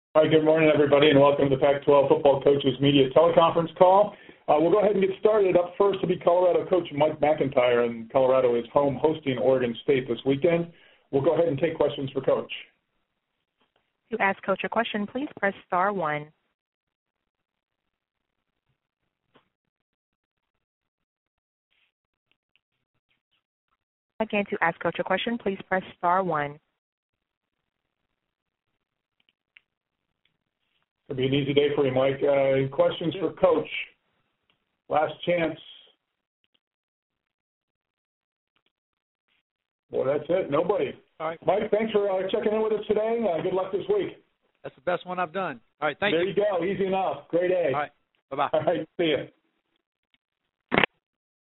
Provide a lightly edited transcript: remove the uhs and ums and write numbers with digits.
Hi, good morning, everybody, and welcome to the Pac-12 Football Coaches Media Teleconference call. We'll go ahead and get started. Up first will be Colorado coach Mike McIntyre, and Colorado is home hosting Oregon State this weekend. We'll go ahead and take questions for Coach. To ask Coach a question, please press star 1. Again, to ask Coach a question, please press star 1. It'll be an easy day for you, Mike. Questions for Coach. Last chance. Well, that's it. Nobody. All right. Mike, thanks for checking in with us today. Good luck this week. That's the best one I've done. All right, thank you. There you go. Easy enough. Great day. All right. Bye-bye. All right. See you.